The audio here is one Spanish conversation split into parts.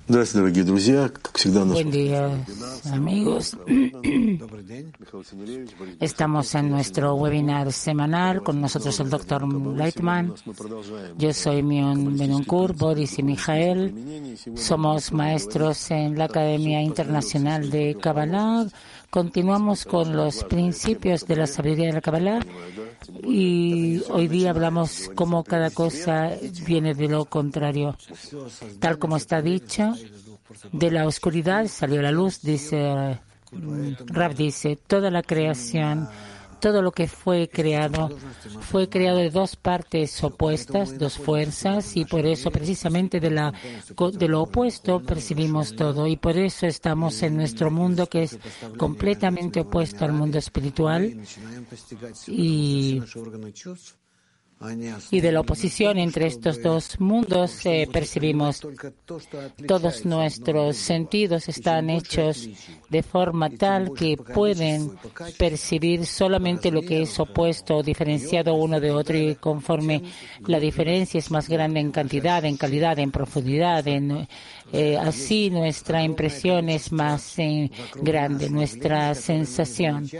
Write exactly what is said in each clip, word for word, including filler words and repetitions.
Buen día, amigos. Estamos en nuestro webinar semanal con nosotros el doctor Leitman. Yo soy Mion Benunkur, Boris y Mijael. Somos maestros en la Academia Internacional de Kabbalah. Continuamos con los principios de la sabiduría de la Kabbalah y hoy día hablamos cómo cada cosa viene de lo contrario. Tal como está dicho, de la oscuridad salió la luz, dice Rav, dice, toda la creación, todo lo que fue creado, fue creado de dos partes opuestas, dos fuerzas, y por eso precisamente de, la, de lo opuesto percibimos todo, y por eso estamos en nuestro mundo que es completamente opuesto al mundo espiritual, y Y de la oposición entre estos dos mundos eh, percibimos todos nuestros sentidos están hechos de forma tal que pueden percibir solamente lo que es opuesto o diferenciado uno de otro, y conforme la diferencia es más grande en cantidad, en calidad, en profundidad, en, eh, así nuestra impresión es más eh, grande, nuestra sensación.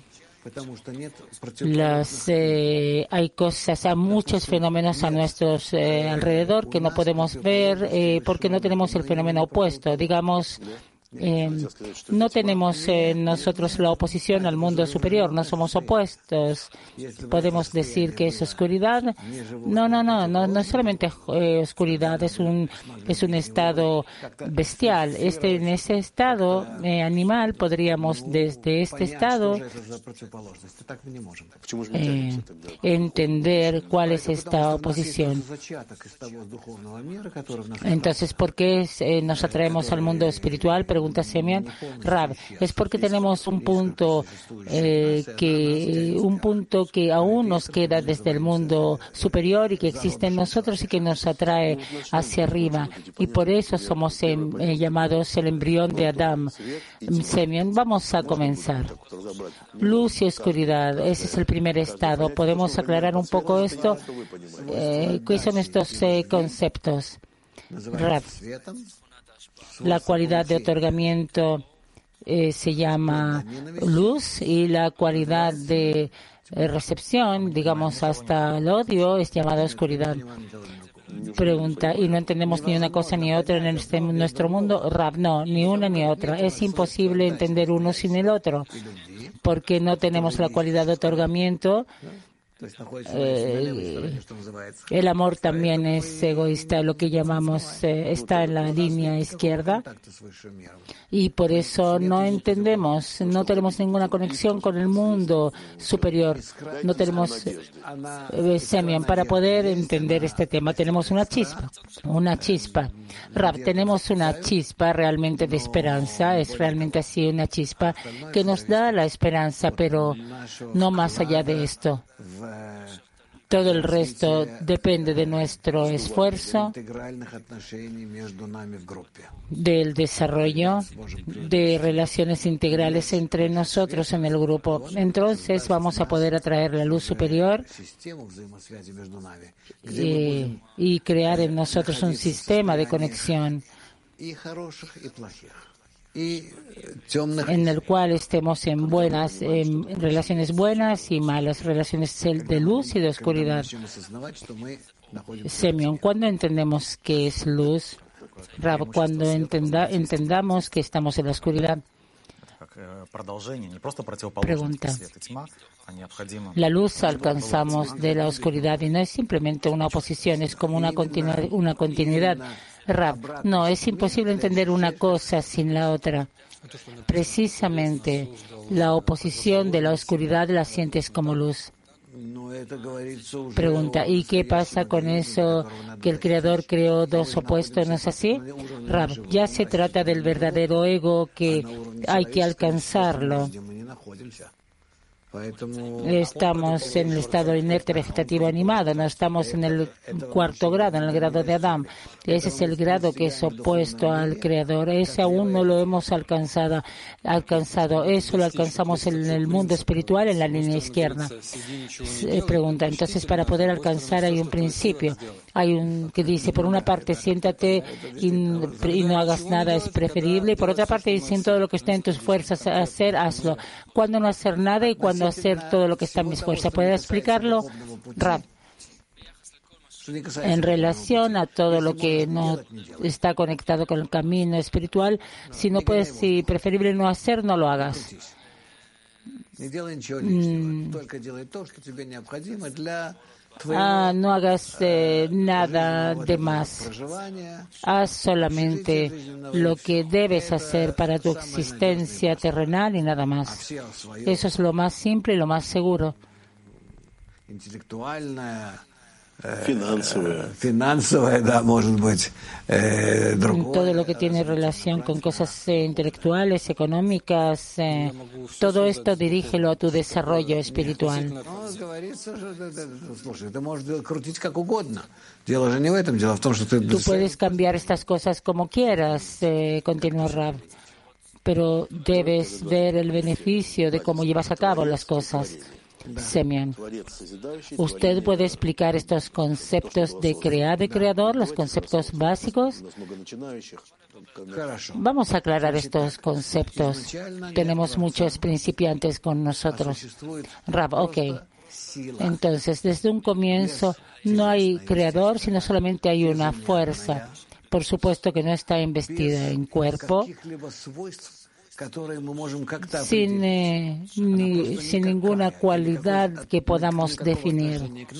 Las, eh, hay cosas, hay muchos fenómenos a nuestro eh, alrededor que no podemos ver eh, porque no tenemos el fenómeno opuesto. Digamos, eh, no tenemos eh, nosotros la oposición al mundo superior, no somos opuestos. Podemos decir que es oscuridad. No, no, no, no, no es solamente eh, oscuridad, es un es un estado bestial. Este en ese estado eh, animal podríamos desde este estado eh, entender cuál es esta oposición. Entonces, ¿por qué eh, nos atraemos al mundo espiritual? Pregunta Semyon. Rav, es porque tenemos un punto eh, que un punto que aún nos queda desde el mundo superior y que existe en nosotros y que nos atrae hacia arriba, y por eso somos eh, llamados el embrión de Adán. Semyon, vamos a comenzar. Luz y oscuridad, ese es el primer estado. ¿Podemos aclarar un poco esto? Eh, ¿Qué son estos eh, conceptos? Rav, la cualidad de otorgamiento eh, se llama luz, y la cualidad de eh, recepción, digamos hasta el odio, es llamada oscuridad. Pregunta, ¿y no entendemos ni una cosa ni otra en este, nuestro mundo? Rav, no, ni una ni otra. Es imposible entender uno sin el otro, porque no tenemos la cualidad de otorgamiento. Eh, el amor también es egoísta, lo que llamamos eh, está en la línea izquierda, y por eso no entendemos, no tenemos ninguna conexión con el mundo superior, no tenemos eh, Semyon, para poder entender este tema tenemos una chispa, una chispa. Rav, tenemos una chispa realmente de esperanza, es realmente así, una chispa que nos da la esperanza, pero no más allá de esto. Todo el resto depende de nuestro esfuerzo, del desarrollo de relaciones integrales entre nosotros en el grupo. Entonces vamos a poder atraer la luz superior y, y crear en nosotros un sistema de conexión en el cual estemos en buenas en relaciones buenas y malas, relaciones de luz y de oscuridad. Semyon, ¿cuándo entendemos qué es luz? Rav, cuando entenda, entendamos que estamos en la oscuridad. Pregunta. La luz alcanzamos de la oscuridad y no es simplemente una oposición, es como una, continu- una continuidad. Rav, no, es imposible entender una cosa sin la otra. Precisamente la oposición de la oscuridad la sientes como luz. Pregunta, ¿y qué pasa con eso que el Creador creó dos opuestos? ¿No es así? Rav, ya se trata del verdadero ego que hay que alcanzarlo. Estamos en el estado inerte vegetativo animado, no estamos en el cuarto grado, en el grado de Adán. Ese es el grado que es opuesto al Creador. Ese aún no lo hemos alcanzado. alcanzado. Eso lo alcanzamos en el mundo espiritual, en la línea izquierda. Pregunta, entonces, para poder alcanzar hay un principio. Hay un que dice, por una parte, siéntate y, y no hagas nada, es preferible. Y por otra parte, dicen todo lo que está en tus fuerzas a hacer, hazlo. Cuando no hacer nada y cuando hacer todo lo que está en mis fuerzas. ¿Puede explicarlo, Rab? En relación a todo lo que no está conectado con el camino espiritual, si no puedes, si preferible no hacer, no lo hagas. Mm. Ah, no hagas eh, nada de más. Haz solamente lo que debes hacer para tu existencia terrenal y nada más. Eso es lo más simple y lo más seguro. Финансовое, да, может быть, э, другое. Todo lo que tiene relación con cosas eh, intelectuales, económicas, eh, todo esto dirígelo a tu desarrollo espiritual. Tú puedes cambiar estas cosas como quieras, eh, continúa Rab, pero debes ver el beneficio de cómo llevas a cabo las cosas. Semyon, ¿usted puede explicar estos conceptos de crear y creador, los conceptos básicos? Vamos a aclarar estos conceptos. Tenemos muchos principiantes con nosotros. Rab, ok. Entonces, desde un comienzo no hay creador, sino solamente hay una fuerza. Por supuesto que no está investida en cuerpo, sin, eh, ni, sin ninguna cualidad que podamos definir.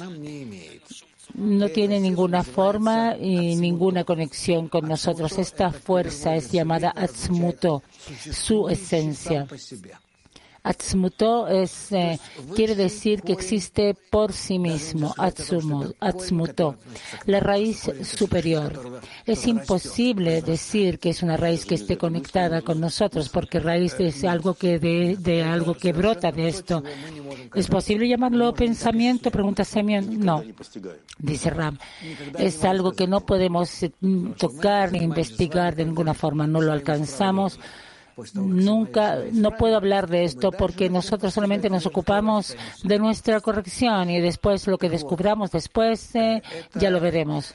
No tiene ninguna forma y ninguna conexión con nosotros. Esta fuerza es llamada Atzmuto, su esencia. Atzmuto es, eh, quiere decir que existe por sí mismo, Atzumo, Atzmuto, la raíz superior. Es imposible decir que es una raíz que esté conectada con nosotros, porque raíz es algo que de, de algo que brota de esto. ¿Es posible llamarlo pensamiento? Pregunta Semyon. No, dice Ram. Es algo que no podemos tocar ni investigar de ninguna forma, no lo alcanzamos. Nunca, no puedo hablar de esto porque nosotros solamente nos ocupamos de nuestra corrección y después lo que descubramos después eh, ya lo veremos.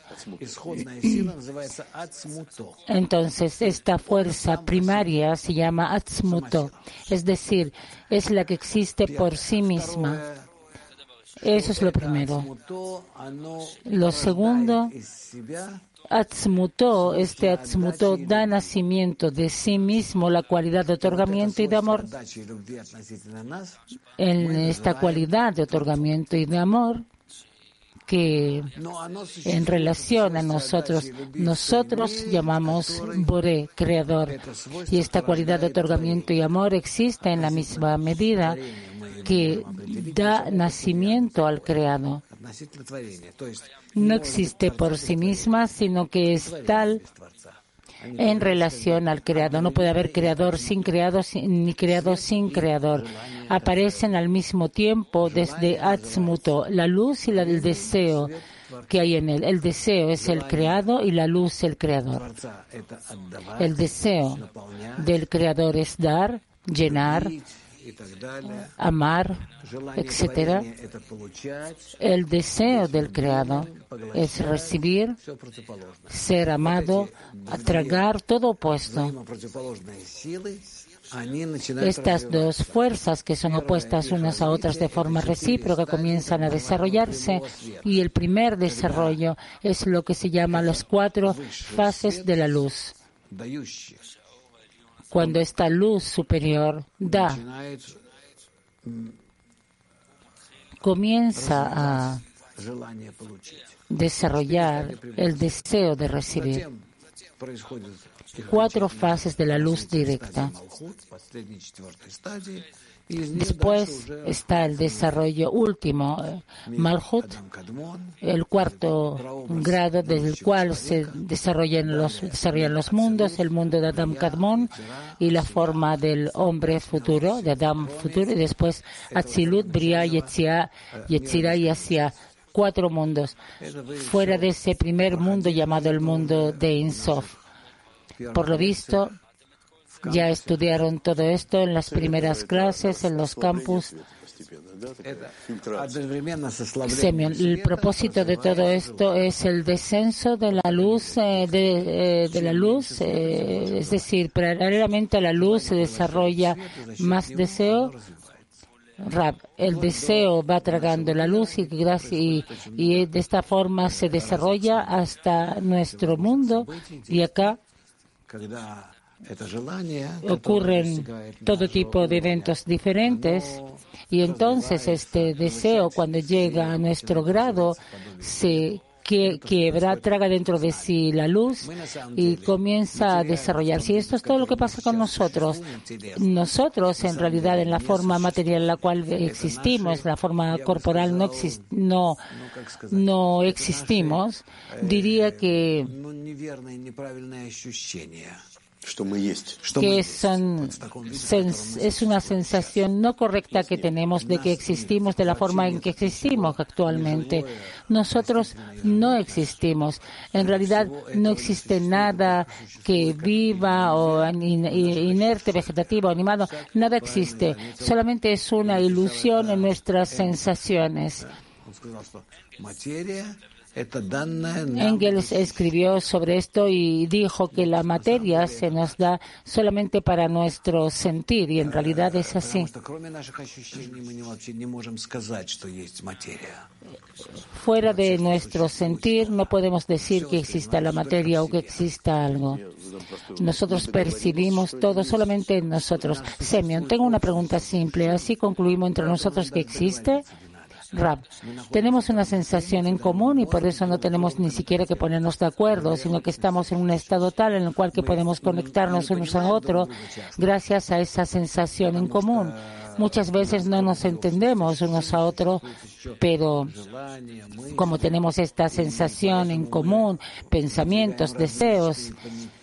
Entonces, esta fuerza primaria se llama Atzmuto, es decir, es la que existe por sí misma. Eso es lo primero. Lo segundo, Atzmuto, este Atzmuto da nacimiento de sí mismo la cualidad de otorgamiento y de amor. En esta cualidad de otorgamiento y de amor, que en relación a nosotros, nosotros llamamos Boré, creador. Y esta cualidad de otorgamiento y amor existe en la misma medida que da nacimiento al creado. No existe por sí misma, sino que es tal en relación al creado. No puede haber creador sin creado, ni creado sin creador. Aparecen al mismo tiempo desde Atzmuto, la luz y la, el deseo que hay en él. El deseo es el creado y la luz el creador. El deseo del creador es dar, llenar, amar, etcétera. El deseo del creado es recibir, ser amado, tragar, todo opuesto. Estas dos fuerzas que son opuestas unas a otras de forma recíproca comienzan a desarrollarse y el primer desarrollo es lo que se llama las cuatro fases de la luz. Cuando esta luz superior da, comienza a desarrollar el deseo de recibir. Cuatro fases de la luz directa. Después está el desarrollo último, Malhut, el cuarto grado desde el cual se desarrollan los, desarrollan los mundos, el mundo de Adam Kadmon y la forma del hombre futuro, de Adam futuro, y después Atzilut, Bria, Yetzirah, Yetzirah y Asia. Cuatro mundos, fuera de ese primer mundo llamado el mundo de Ein Sof. Por lo visto, ya estudiaron todo esto en las primeras clases, en los campus. Semyon, el propósito de todo esto es el descenso de la luz, eh, de, eh, de la luz, eh, es decir, paralelamente a la luz se desarrolla más deseo. Rab, el deseo va tragando la luz y, y, y de esta forma se desarrolla hasta nuestro mundo y acá ocurren todo tipo de eventos diferentes y entonces este deseo cuando llega a nuestro grado se que quiebra, traga dentro de sí la luz y comienza a desarrollarse. Y esto es todo lo que pasa con nosotros. Nosotros, en realidad, en la forma material en la cual existimos, la forma corporal, no, exist, no, no existimos, diría que que son, sens, es una sensación no correcta que tenemos de que existimos de la forma en que existimos actualmente. Nosotros no existimos. En realidad no existe nada que viva o inerte, vegetativo, animado. Nada existe. Solamente es una ilusión en nuestras sensaciones. Engels escribió sobre esto y dijo que la materia se nos da solamente para nuestro sentir y en realidad es así. Fuera de nuestro sentir no podemos decir que exista la materia o que exista algo. Nosotros percibimos todo solamente en nosotros. Semyon, tengo una pregunta simple. ¿Así concluimos entre nosotros que existe? Rab, tenemos una sensación en común y por eso no tenemos ni siquiera que ponernos de acuerdo, sino que estamos en un estado tal en el cual que podemos conectarnos unos a otros gracias a esa sensación en común. Muchas veces no nos entendemos unos a otros, pero como tenemos esta sensación en común, pensamientos, deseos,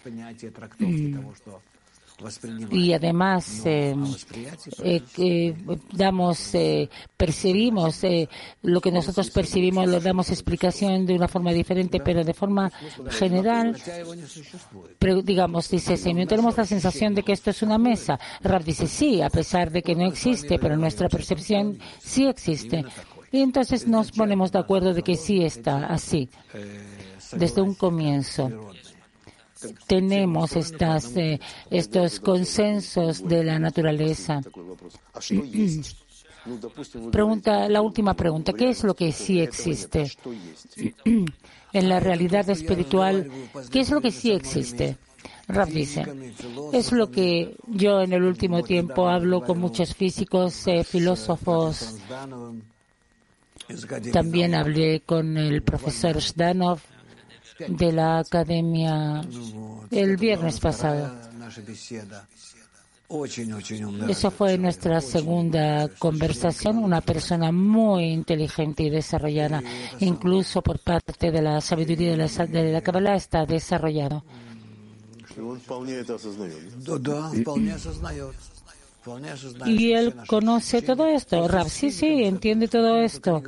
y además eh, eh, eh, damos, eh, percibimos eh, lo que nosotros percibimos, le damos explicación de una forma diferente, pero de forma general, pero, digamos, dice Semyon, tenemos la sensación de que esto es una mesa. Rab dice sí, a pesar de que no existe, pero nuestra percepción sí existe. Y entonces nos ponemos de acuerdo de que sí está así, desde un comienzo. Tenemos estas, eh, estos consensos de la naturaleza. Pregunta, la última pregunta, ¿qué es lo que sí existe? En la realidad espiritual, ¿qué es lo que sí existe? Rab dice, es lo que yo en el último tiempo hablo con muchos físicos, eh, filósofos. También hablé con el profesor Zhdanov de la academia el viernes pasado. Eso fue nuestra segunda conversación, una persona muy inteligente y desarrollada, incluso por parte de la sabiduría de la, de la Kabbalah está desarrollado. Y él conoce todo esto. Rab, sí, sí, entiende todo esto.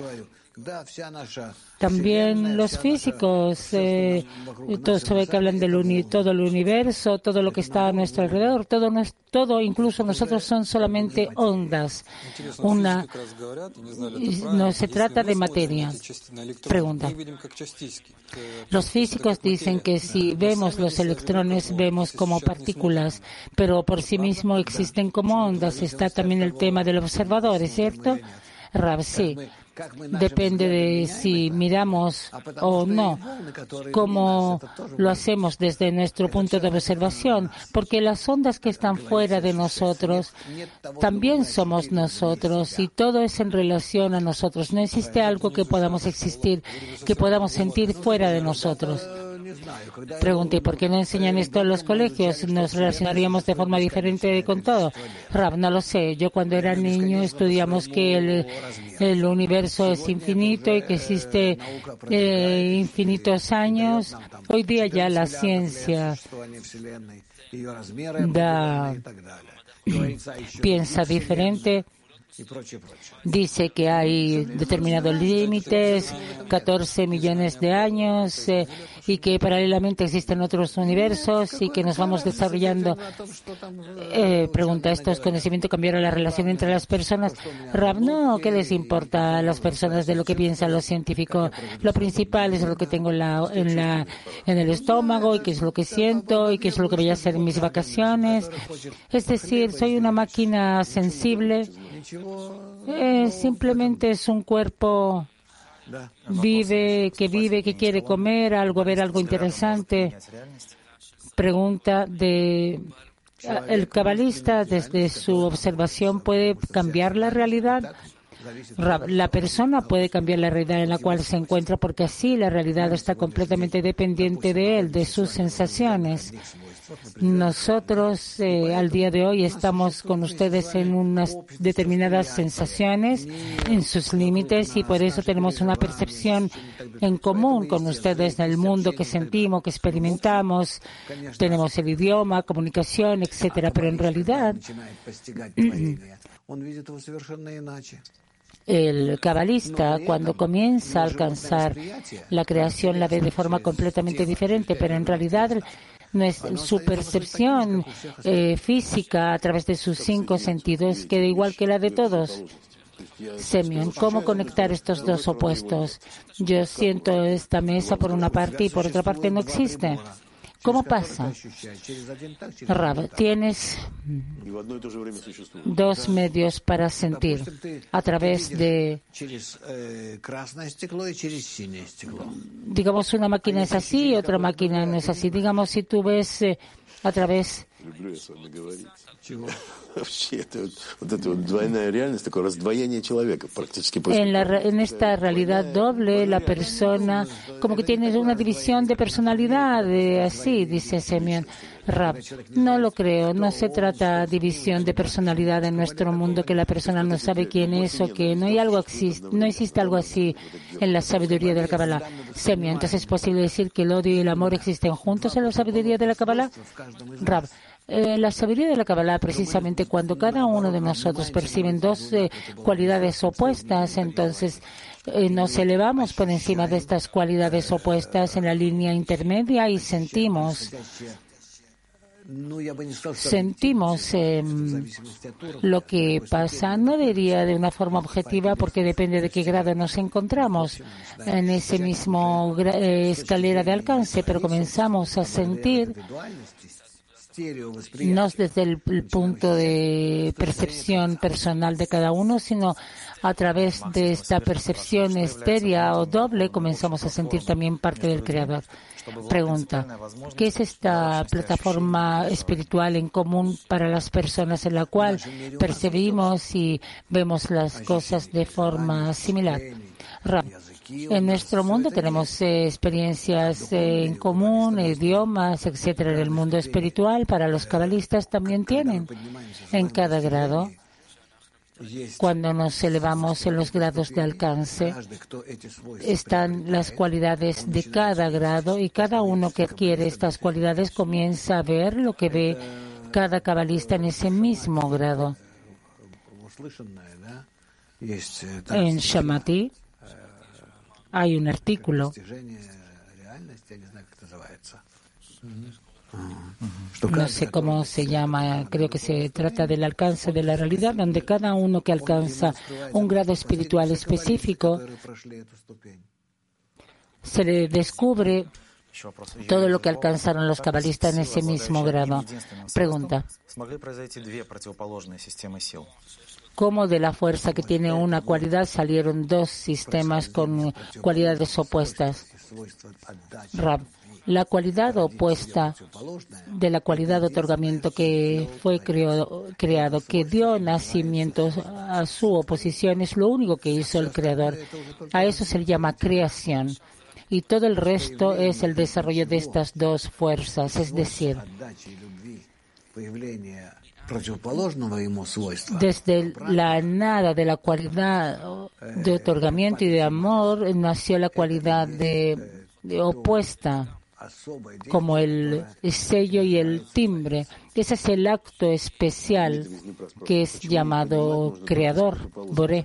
También los físicos, eh, todos saben que hablan del uni, todo el universo, todo lo que está a nuestro alrededor, todo, todo, incluso nosotros son solamente ondas. Una, no se trata de materia. Pregunta. Los físicos dicen que si vemos los electrones, vemos como partículas, pero por sí mismos existen como ondas. Está también el tema del observador, ¿es cierto? Rab, sí. Depende de si miramos o no, cómo lo hacemos desde nuestro punto de observación, porque las ondas que están fuera de nosotros también somos nosotros y todo es en relación a nosotros. No existe algo que podamos existir, que podamos sentir fuera de nosotros. Pregunté, ¿por qué no enseñan esto en los colegios? ¿Nos relacionaríamos de forma diferente con todo? Rab, no lo sé. Yo cuando era niño estudiamos que el, el universo es infinito y que existe eh, infinitos años. Hoy día ya la ciencia da, piensa diferente. Dice que hay determinados límites, catorce millones de años, eh, y que paralelamente existen otros universos y que nos vamos desarrollando. Eh, pregunta, ¿estos conocimientos cambiaron la relación entre las personas? Rab, no, ¿qué les importa a las personas de lo que piensan los científicos? Lo principal es lo que tengo en, la, en, la, en el estómago y qué es lo que siento y qué es lo que voy a hacer en mis vacaciones. Es decir, soy una máquina sensible. Eh, simplemente es un cuerpo vive, que vive, que quiere comer algo, ver algo interesante. Pregunta de el cabalista, desde su observación, ¿puede cambiar la realidad? La persona puede cambiar la realidad en la cual se encuentra, porque así la realidad está completamente dependiente de él, de sus sensaciones. Nosotros eh, al día de hoy estamos con ustedes en unas determinadas sensaciones, en sus límites, y por eso tenemos una percepción en común con ustedes del mundo que sentimos, que experimentamos. Tenemos el idioma, comunicación, etcétera, pero en realidad el cabalista, cuando comienza a alcanzar la creación, la ve de forma completamente diferente, pero en realidad no es su percepción eh, física a través de sus cinco sentidos queda igual que la de todos. Semyon, ¿cómo conectar estos dos opuestos? Yo siento esta mesa por una parte y por otra parte no existe. ¿Cómo pasa? Rab, tienes dos medios para sentir a través de, digamos, una máquina es así y otra máquina no es así. Digamos, si tú ves eh, a través En, la, en esta realidad doble, la persona como que tiene una división de personalidad, de, así, dice Semyon. Rab, no lo creo. No se trata de división de personalidad en nuestro mundo, que la persona no sabe quién es o que no hay algo existe, no existe algo así en la sabiduría de la Kabbalah. Semyon, entonces es posible decir que el odio y el amor existen juntos en la sabiduría de la Kabbalah. Rab, Eh, la sabiduría de la Kabbalah, precisamente cuando cada uno de nosotros perciben dos eh, cualidades opuestas, entonces eh, nos elevamos por encima de estas cualidades opuestas en la línea intermedia y sentimos sentimos eh, lo que pasa. No diría de una forma objetiva porque depende de qué grado nos encontramos en ese mismo eh, escalera de alcance, pero comenzamos a sentir no desde el, el punto de percepción personal de cada uno, sino a través de esta percepción estérea o doble, comenzamos a sentir también parte del Creador. Pregunta, ¿qué es esta plataforma espiritual en común para las personas en la cual percibimos y vemos las cosas de forma similar? Rab, en nuestro mundo tenemos eh, experiencias eh, en común, idiomas, etcétera. En el mundo espiritual, para los cabalistas también tienen en cada grado. Cuando nos elevamos en los grados de alcance, están las cualidades de cada grado y cada uno que adquiere estas cualidades comienza a ver lo que ve cada cabalista en ese mismo grado. En Shamati hay un artículo no sé cómo se llama, creo que se trata del alcance de la realidad, donde cada uno que alcanza un grado espiritual específico se le descubre todo lo que alcanzaron los cabalistas en ese mismo grado. Pregunta, ¿cómo de la fuerza que tiene una cualidad salieron dos sistemas con cualidades opuestas? Rab, la cualidad opuesta de la cualidad de otorgamiento que fue creado, creado, que dio nacimiento a su oposición, es lo único que hizo el Creador. A eso se le llama creación. y todo el resto es el desarrollo de estas dos fuerzas, es decir, desde la nada de la cualidad de otorgamiento y de amor nació la cualidad de, de opuesta, como el sello y el timbre. Ese es el acto especial que es llamado creador, Boré.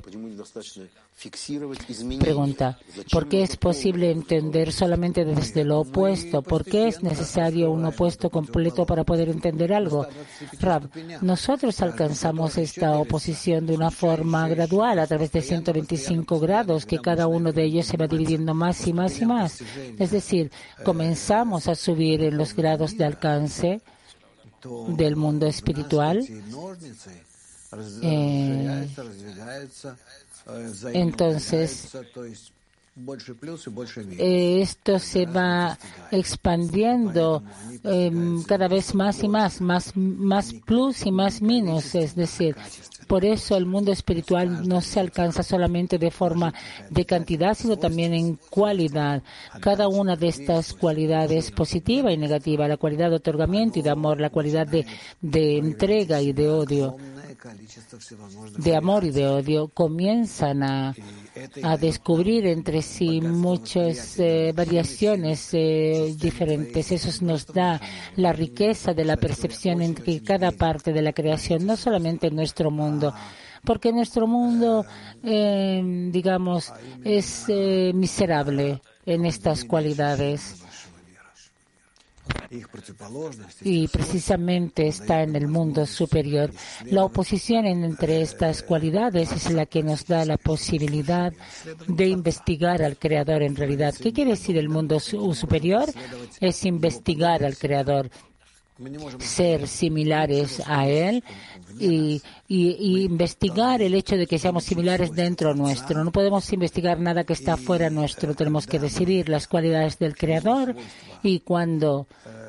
Pregunta: ¿por qué es posible entender solamente desde lo opuesto? ¿Por qué es necesario un opuesto completo para poder entender algo? Rab, nosotros alcanzamos esta oposición de una forma gradual a través de ciento veinticinco grados, que cada uno de ellos se va dividiendo más y más y más. Es decir, comenzamos a subir en los grados de alcance del mundo espiritual. Eh, Entonces, eh, esto se va expandiendo eh, cada vez más y más, más, más plus y más minus. Es decir, por eso el mundo espiritual no se alcanza solamente de forma de cantidad, sino también en cualidad. Cada una de estas cualidades, positiva y negativa, la cualidad de otorgamiento y de amor, la cualidad de, de entrega y de odio, de amor y de odio, comienzan a, a descubrir entre sí muchas eh, variaciones eh, diferentes. Eso nos da la riqueza de la percepción entre cada parte de la creación, no solamente en nuestro mundo, porque nuestro mundo, eh, digamos, es eh, miserable en estas cualidades. Y precisamente está en el mundo superior. La oposición entre estas cualidades es la que nos da la posibilidad de investigar al Creador en realidad. ¿Qué quiere decir el mundo superior? Es investigar al Creador, ser similares a Él y, y, y investigar el hecho de que seamos similares dentro nuestro. No podemos investigar nada que está fuera nuestro. Tenemos que decidir las cualidades del Creador, y cuando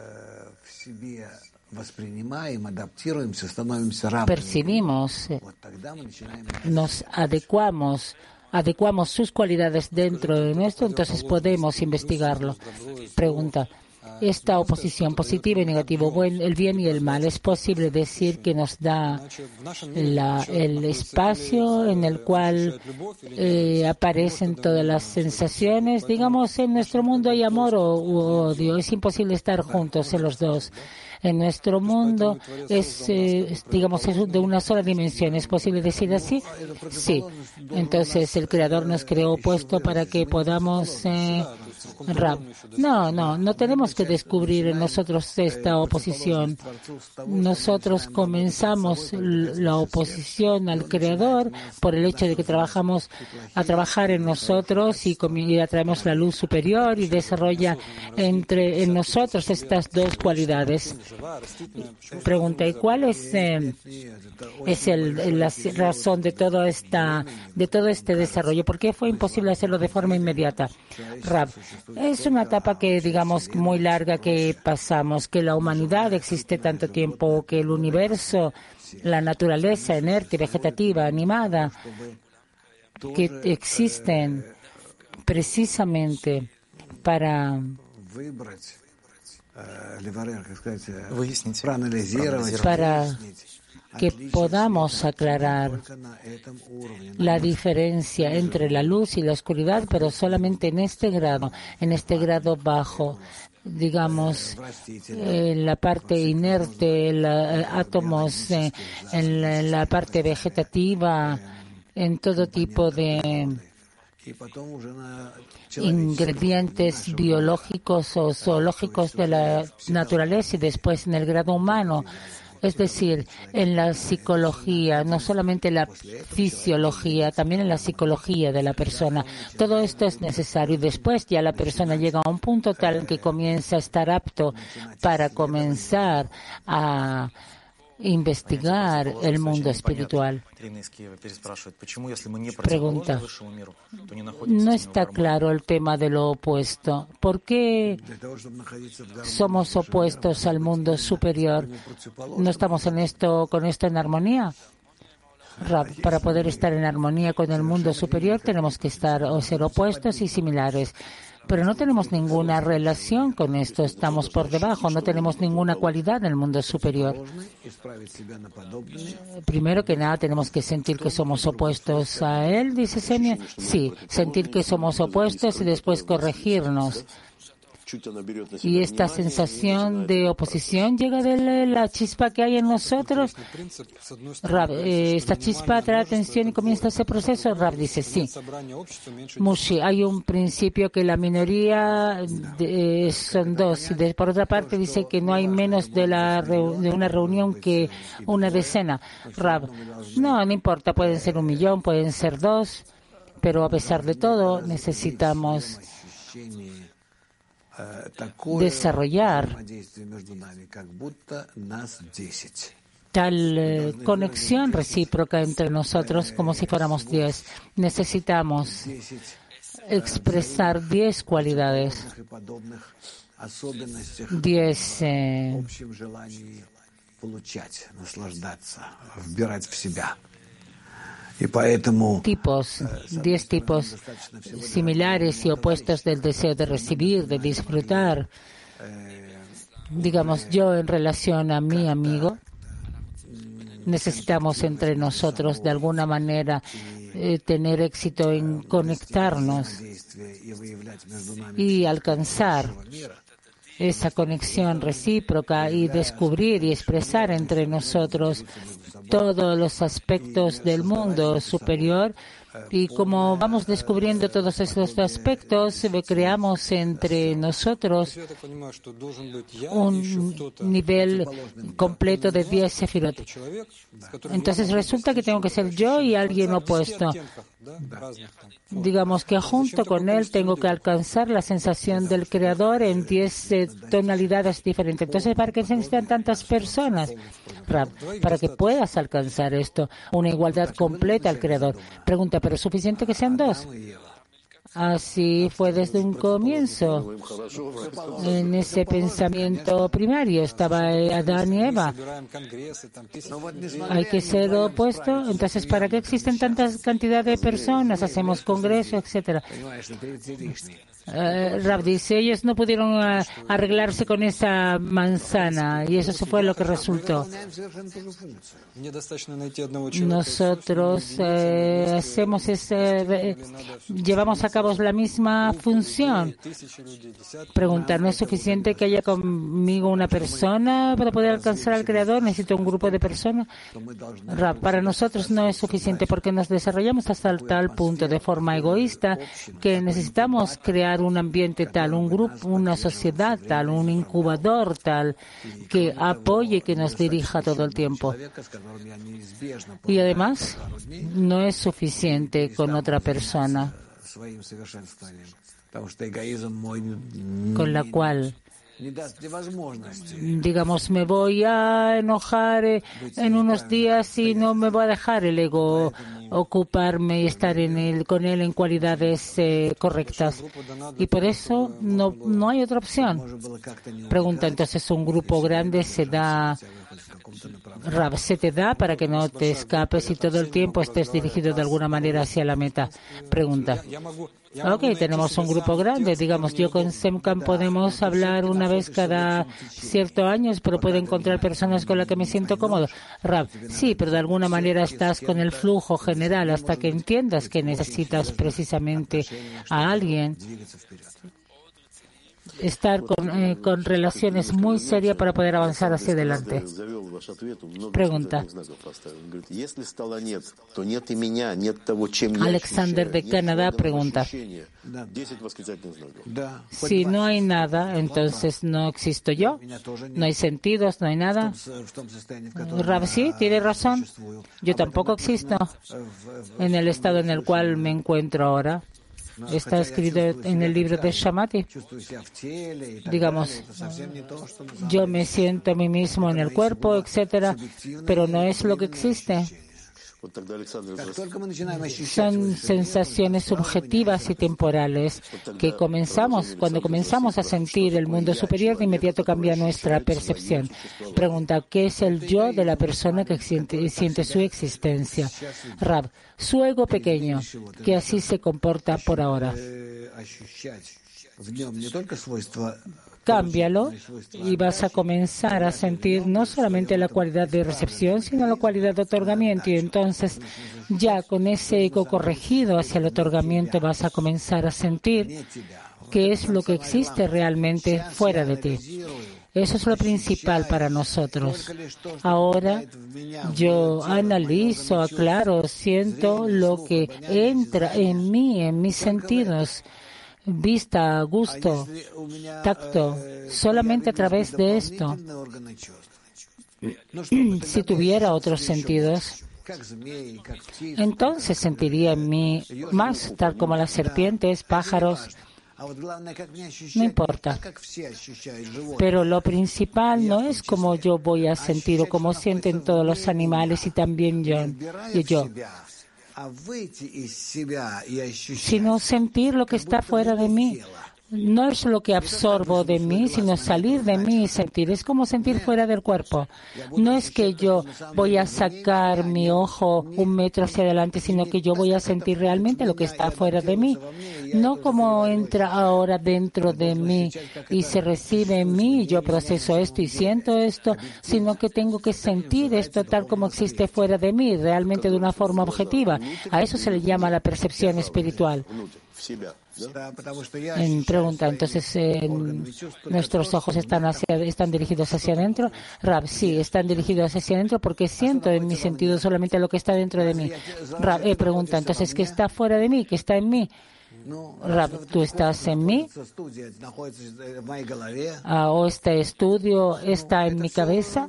percibimos, nos adecuamos, adecuamos sus cualidades dentro de nuestro, entonces podemos investigarlo. Pregunta: esta oposición positiva y negativa, el bien y el mal, ¿es posible decir que nos da la, el espacio en el cual eh, aparecen todas las sensaciones? Digamos, en nuestro mundo hay amor o u odio. Es imposible estar juntos en los dos. En nuestro mundo es, eh, digamos, es de una sola dimensión. ¿Es posible decir así? Sí. Entonces el Creador nos creó opuesto para que podamos eh, Rab. No, no, no tenemos que descubrir en nosotros esta oposición. Nosotros comenzamos la oposición al Creador por el hecho de que trabajamos a trabajar en nosotros y, y atraemos la luz superior y desarrolla entre en nosotros estas dos cualidades. Pregunta: ¿y cuál es, eh, es el, la razón de todo esta de todo este desarrollo? ¿Por qué fue imposible hacerlo de forma inmediata? Rab, es una etapa que, digamos, muy larga que pasamos, que la humanidad existe tanto tiempo, que el universo, la naturaleza inerte, vegetativa, animada, que existen precisamente para para que podamos aclarar la diferencia entre la luz y la oscuridad, pero solamente en este grado, en este grado bajo, digamos, en la parte inerte, en los átomos, en, en la parte vegetativa, en todo tipo de ingredientes biológicos o zoológicos de la naturaleza, y después en el grado humano. Es decir, en la psicología, no solamente la fisiología, también en la psicología de la persona. Todo esto es necesario, y después ya la persona llega a un punto tal que comienza a estar apto para comenzar a investigar el mundo espiritual. Pregunta: no está claro el tema de lo opuesto. ¿Por qué somos opuestos al mundo superior? ¿No estamos en esto, con esto en armonía? Para poder estar en armonía con el mundo superior tenemos que estar o ser opuestos y similares. Pero no tenemos ninguna relación con esto, estamos por debajo, no tenemos ninguna cualidad en el mundo superior. Primero que nada, tenemos que sentir que somos opuestos a él, dice Semyon. Sí, sentir que somos opuestos y después corregirnos. Y esta sensación de oposición llega de la chispa que hay en nosotros. Rab, eh, esta chispa atrae atención y comienza ese proceso. Rab dice sí. Mushi, hay un principio que la minoría de, eh, son dos. Y de, por otra parte dice que no hay menos de, la, de una reunión que una decena. Rab, no, no importa, pueden ser un millón, pueden ser dos, pero a pesar de todo necesitamos desarrollar tal eh, conexión recíproca entre nosotros como si fuéramos diez. Necesitamos expresar diez cualidades, diez eh, tipos, diez tipos similares y opuestos del deseo de recibir, de disfrutar. Digamos, yo en relación a mi amigo, necesitamos entre nosotros de alguna manera eh, tener éxito en conectarnos y alcanzar esa conexión recíproca y descubrir y expresar entre nosotros todos los aspectos del mundo superior. Y como vamos descubriendo todos estos aspectos, creamos entre nosotros un nivel completo de diez sefirot. Entonces resulta que tengo que ser yo y alguien opuesto. Digamos que junto con él tengo que alcanzar la sensación del Creador en diez eh, tonalidades diferentes. Entonces, ¿para qué se necesitan tantas personas? Rab, para que puedas alcanzar esto, una igualdad completa al Creador. Pregunta, ¿pero es suficiente que sean dos? Así fue desde un comienzo. En ese pensamiento primario estaba Adán y Eva. Hay que ser opuesto. Entonces, ¿para qué existen tantas cantidad de personas? Hacemos congresos, etcétera. Uh, Rab dice, ellos no pudieron uh, arreglarse con esa manzana y eso fue lo que resultó. Nosotros eh, hacemos ese, eh, llevamos a cabo la misma función. Pregunta, ¿no es suficiente que haya conmigo una persona para poder alcanzar al Creador? ¿Necesito un grupo de personas? Rab, para nosotros no es suficiente porque nos desarrollamos hasta tal punto de forma egoísta que necesitamos crear un ambiente tal, un grupo, una sociedad tal, un incubador tal que apoye, que nos dirija todo el tiempo. Y además, no es suficiente con otra persona con la cual, digamos, me voy a enojar en unos días y no me va a dejar el ego ocuparme y estar en él, con él en cualidades eh, correctas. Y por eso no, no hay otra opción. Pregunta, entonces, ¿un grupo grande se da, Rab, se te da para que no te escapes y todo el tiempo estés dirigido de alguna manera hacia la meta? Pregunta. Ok, tenemos un grupo grande. Digamos, yo con Semkan podemos hablar una vez cada cierto años, pero puedo encontrar personas con las que me siento cómodo. Rab, sí, pero de alguna manera estás con el flujo general hasta que entiendas que necesitas precisamente a alguien. Estar con, eh, con relaciones muy serias para poder avanzar hacia adelante. Pregunta. Alexander de Canadá pregunta. Si no hay nada, entonces no existo yo. No hay sentidos, no hay nada. Rab, sí, tiene razón. Yo tampoco existo en el estado en el cual me encuentro ahora. Está escrito en el libro de Shamati. Digamos, yo me siento a mí mismo en el cuerpo, etcétera, pero no es lo que existe. Son sensaciones subjetivas y temporales que comenzamos, cuando comenzamos a sentir el mundo superior, de inmediato cambia nuestra percepción. Pregunta, ¿qué es el yo de la persona que siente, siente su existencia? Rab, su ego pequeño, que así se comporta por ahora. cámbialo y vas a comenzar a sentir no solamente la cualidad de recepción, sino la cualidad de otorgamiento. Y entonces, ya con ese eco corregido hacia el otorgamiento, vas a comenzar a sentir qué es lo que existe realmente fuera de ti. Eso es lo principal para nosotros. Ahora yo analizo, aclaro, siento lo que entra en mí, en mis sentidos. Vista, gusto, tacto, solamente a través de esto. Si tuviera otros sentidos, entonces sentiría en mí más, tal como las serpientes, pájaros. No importa. Pero lo principal no es como yo voy a sentir o como sienten todos los animales y también yo. Y yo. Sino sentir lo que está fuera de mí. No es lo que absorbo de mí, sino salir de mí y sentir. Es como sentir fuera del cuerpo. No es que yo voy a sacar mi ojo un metro hacia adelante, sino que yo voy a sentir realmente lo que está fuera de mí. No como entra ahora dentro de mí y se recibe en mí y yo proceso esto y siento esto, sino que tengo que sentir esto tal como existe fuera de mí, realmente de una forma objetiva. A eso se le llama la percepción espiritual. En pregunta, entonces, eh, ¿nuestros ojos están, hacia, están dirigidos hacia adentro? Rab, sí, están dirigidos hacia adentro porque siento en mi sentido solamente lo que está dentro de mí. Rab, eh, pregunta, entonces, ¿qué está fuera de mí? ¿Qué está en mí? Rab, ¿tú estás en mí? Ah, ¿o este estudio está en mi cabeza?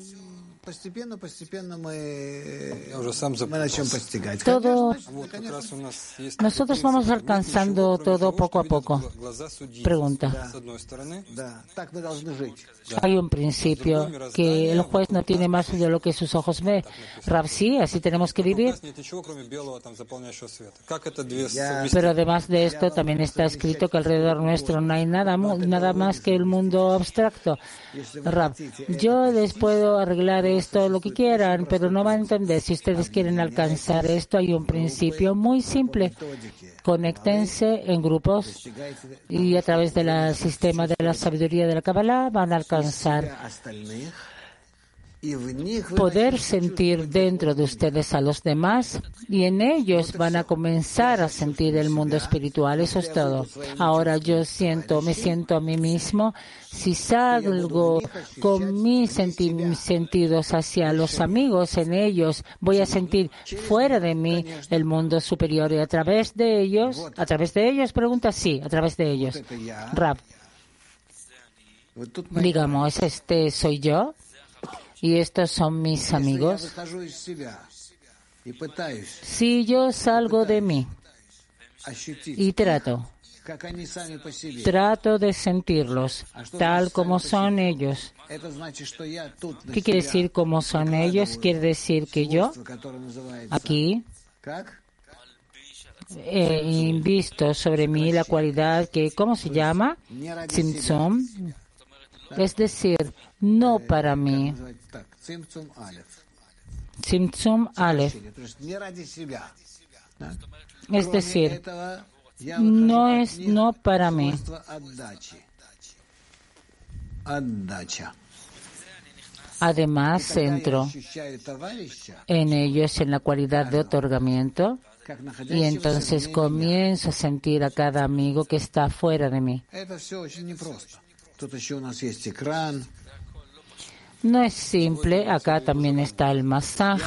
Todo, nosotros vamos alcanzando todo poco a poco. Pregunta. Hay un principio que el juez no tiene más de lo que sus ojos ven. Rab, sí, así tenemos que vivir. Pero además de esto, también está escrito que alrededor nuestro no hay nada, nada más que el mundo abstracto. Rab, yo les puedo arreglar esto, lo que quieran, pero no van a entender. Si ustedes quieren alcanzar esto, hay un principio muy simple. Conéctense en grupos y a través del sistema de la sabiduría de la Kabbalah van a alcanzar poder sentir dentro de ustedes a los demás y en ellos van a comenzar a sentir el mundo espiritual. Eso es todo. Ahora yo siento, me siento a mí mismo. Si salgo con mis, senti mis sentidos hacia los amigos, en ellos voy a sentir fuera de mí el mundo superior y a través de ellos, a través de ellos, pregunta, sí, a través de ellos. Rab, digamos, este soy yo. Y estos son mis amigos. Si yo salgo de mí y trato, trato de sentirlos tal como son ellos. ¿Qué quiere decir como son ellos? Quiere decir que yo, aquí, he invisto sobre mí la cualidad que, ¿cómo se llama? Tzimtzum. Es decir, no para mí. Tzimtzum Aleph. Es decir, no es no para mí. Además, entro en ellos en la cualidad de otorgamiento y entonces comienzo a sentir a cada amigo que está fuera de mí. No es simple, acá también está el masaj.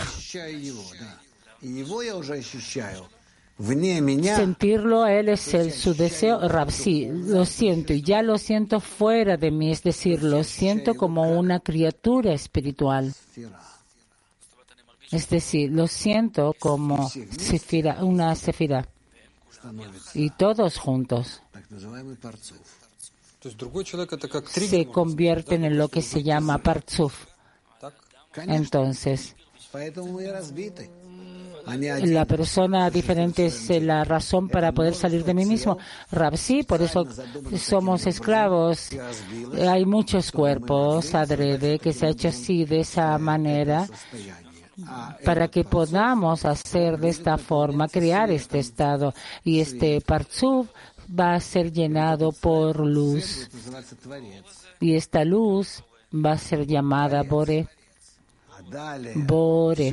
Sentirlo a él es el, su deseo. Rab, sí, lo siento y ya lo siento fuera de mí, es decir, lo siento como una criatura espiritual. Es decir, lo siento como sefira, una sefira. Y todos juntos se convierten en lo que se llama partzuf. Entonces, la persona diferente es la razón para poder salir de mí mismo. Rab, sí, por eso somos esclavos. Hay muchos cuerpos adrede que se ha hecho así, de esa manera, para que podamos hacer de esta forma, crear este estado. Y este partzuf va a ser llenado por luz. Y esta luz va a ser llamada Bore. Bore.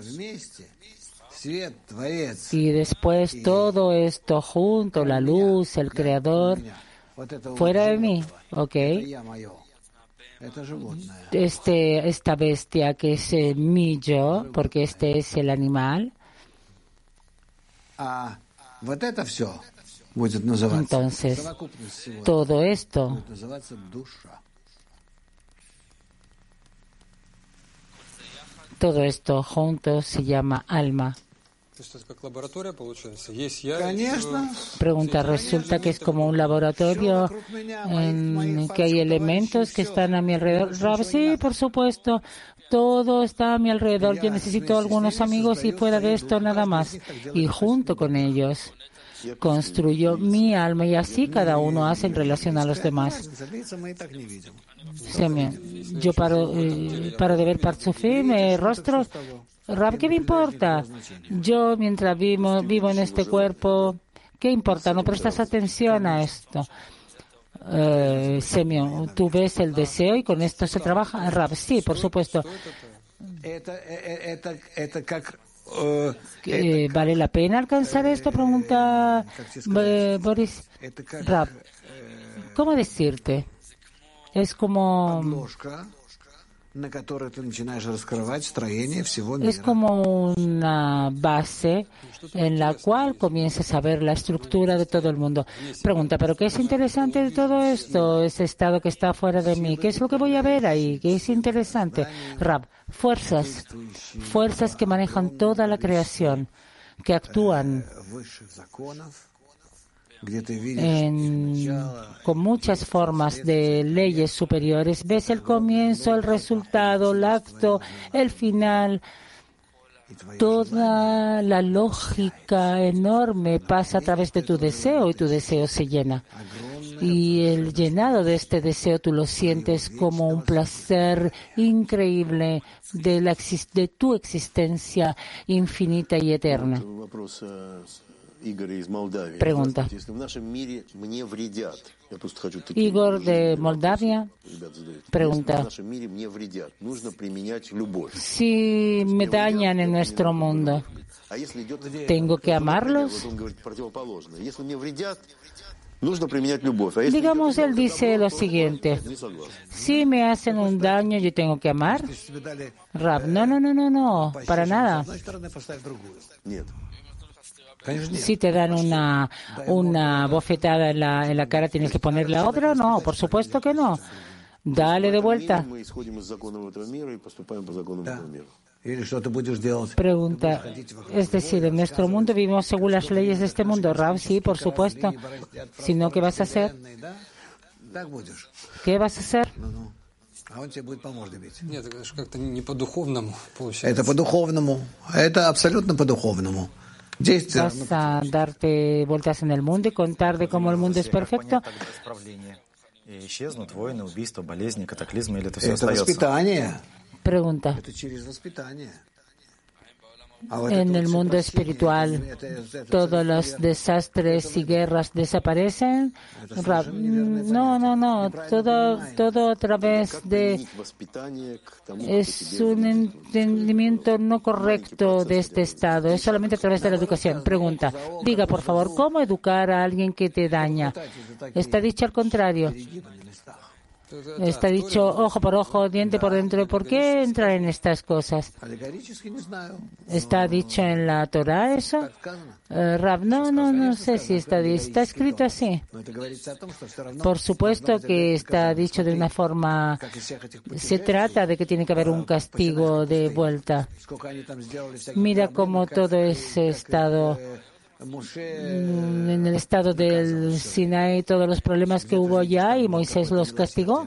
Y después todo esto junto, la luz, el Creador, fuera de mí, ¿ok? Este, esta bestia que es eh, mi yo, porque este es el animal. Entonces, todo esto todo esto junto se llama alma. Pregunta, resulta que es como un laboratorio en que hay elementos que están a mi alrededor. Rab, sí, por supuesto, todo está a mi alrededor. Yo necesito algunos amigos y fuera de esto nada más. Y junto con ellos construyo mi alma y así cada uno hace en relación a los demás. Yo paro, eh, paro de ver Partsufim, eh, rostros. Rab, ¿qué me importa? Yo, mientras vivo, vivo en este cuerpo, ¿qué importa? No prestas atención a esto. Eh, Semyon, ¿tú ves el deseo y con esto se trabaja? Rab, sí, por supuesto. Eh, ¿Vale la pena alcanzar esto? Pregunta eh, Boris. Rab, ¿cómo decirte? Es como... Es como una base en la cual comienzas a ver la estructura de todo el mundo. Pregunta, ¿pero qué es interesante de todo esto? Ese estado que está fuera de mí. ¿Qué es lo que voy a ver ahí? ¿Qué es interesante? Rab, fuerzas. Fuerzas que manejan toda la creación, que actúan En, con muchas formas de leyes superiores. Ves el comienzo, el resultado, el acto, el final. Toda la lógica enorme pasa a través de tu deseo y tu deseo se llena. Y el llenado de este deseo tú lo sientes como un placer increíble de, la, de tu existencia infinita y eterna. Pregunta. Igor de Moldavia pregunta. Si me dañan en nuestro mundo, ¿tengo que amarlos? Digamos, él dice lo siguiente. Si me hacen un daño, ¿yo tengo que amar? Rab, no, no, no, no, no, para nada. Si te dan una, una bofetada en la, en la cara, ¿tienes que poner la otra? No, por supuesto que no. Dale de vuelta. Pregunta, es decir, en nuestro mundo vivimos según las leyes de este mundo. Rab, sí, por supuesto. Si no, ¿qué vas a hacer? ¿Qué vas a hacer? Это по-духовному. Это абсолютно по-духовному. Vas a darte vueltas en el mundo y contar de cómo el mundo es perfecto. Pregunta. En el mundo espiritual, ¿todos los desastres y guerras desaparecen? No, no, no. Todo, todo a través de... Es un entendimiento no correcto de este estado. Es solamente a través de la educación. Pregunta. Diga, por favor, ¿cómo educar a alguien que te daña? Está dicho al contrario. Está dicho ojo por ojo, diente por dentro. ¿Por qué entrar en estas cosas? ¿Está dicho en la Torah eso? Uh, Rab, no, no, no sé si está, está escrito así. Por supuesto que está dicho de una forma. Se trata de que tiene que haber un castigo de vuelta. Mira cómo todo ese estado. En el estado del Sinaí, todos los problemas que hubo allá y Moisés los castigó.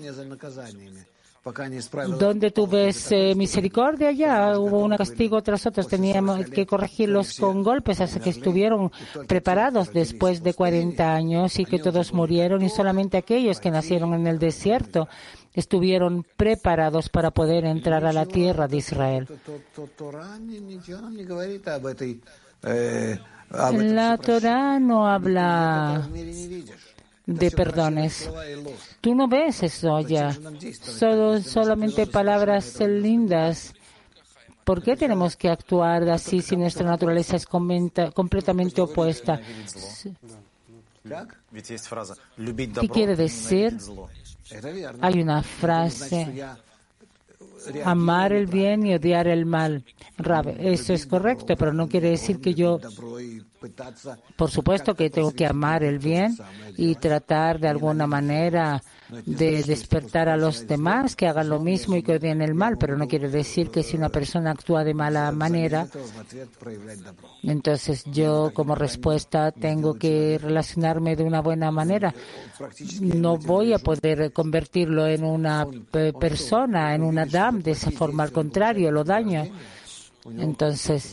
¿Dónde tú ves eh, misericordia? Ya hubo un castigo tras otro. Teníamos que corregirlos con golpes hasta que estuvieron preparados después de cuarenta años y que todos murieron y solamente aquellos que nacieron en el desierto estuvieron preparados para poder entrar a la tierra de Israel. La Torá no habla de perdones. Tú no ves eso ya. Solo, solamente palabras lindas. ¿Por qué tenemos que actuar así si nuestra naturaleza es completamente opuesta? ¿Qué quiere decir? Hay una frase: amar el bien y odiar el mal. Rab, eso es correcto, pero no quiere decir que yo, por supuesto que tengo que amar el bien y tratar de alguna manera de despertar a los demás que hagan lo mismo y que odien el mal, pero no quiere decir que si una persona actúa de mala manera, entonces yo como respuesta tengo que relacionarme de una buena manera. No voy a poder convertirlo en una persona, en una dam de esa forma, al contrario, lo daño. Entonces,